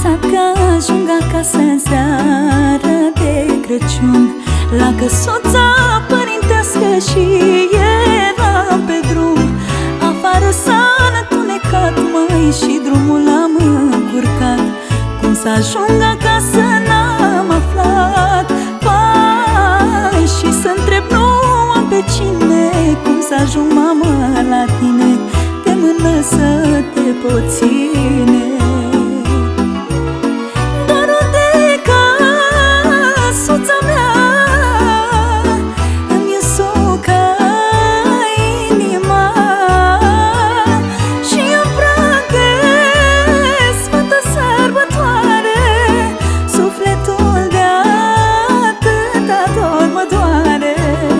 visat că ajung acasă în seară de Crăciun, la căsuța părintească și eram pe drum. Afară s-a întunecat, măi, și drumul l-am încurcat. Cum să ajung acasă n-am aflat, pai, și să întreb nu am pe cine. Cum să ajung, mamă, la tine, de mână să te pot ține. Dorul de căsuța mea îmi usucă inima și îmi prag de sfântă sărbătoare. Sufletul de atâta dor mă doare.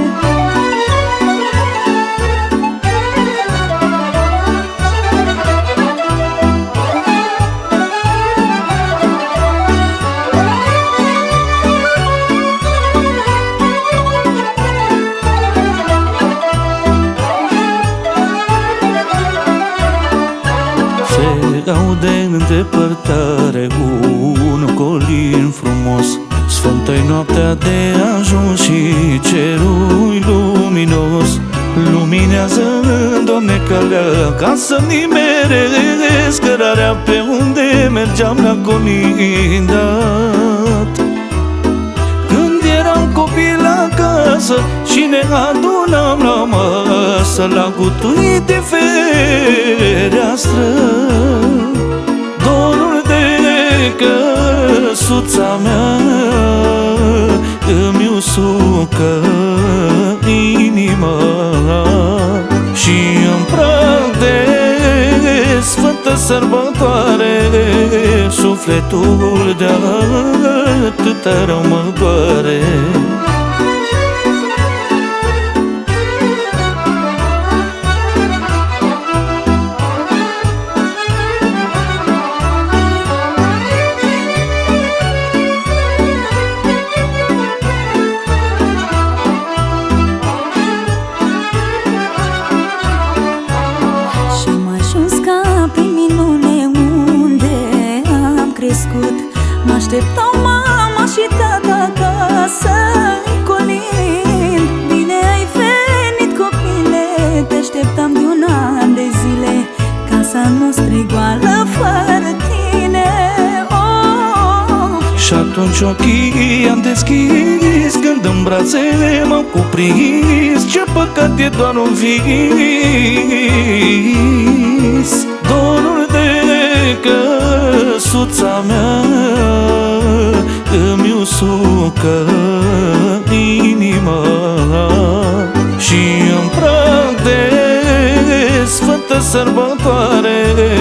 Se aude în depărtare un colin frumos. Sfântă-i noaptea de ajuns și cerul luminos. Luminează, Doamne, calea ca să nimeresc cărarea pe unde mergeam la colindat. Când eram copil acasă și ne adunam la masă, la gutui de fereastră, dorul de căsuța mea îmi usucă inima și îmi prag de sfântă sărbătoare. Sufletul de atâta rău mă doare. M-așteptau mama și tata ca să-i colind. Bine ai venit, copile, te așteptam de un an de zile. Casa noastră e goală fără tine, oh. Și atunci ochii am deschis, când în brațe m-am cuprins. Ce păcat, e doar un vis. Dorul de căsuța mea îmi usucă inima și îmi prag de sfântă sărbătoare.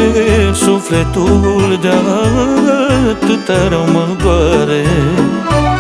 Sufletul de atâta rău mă doare.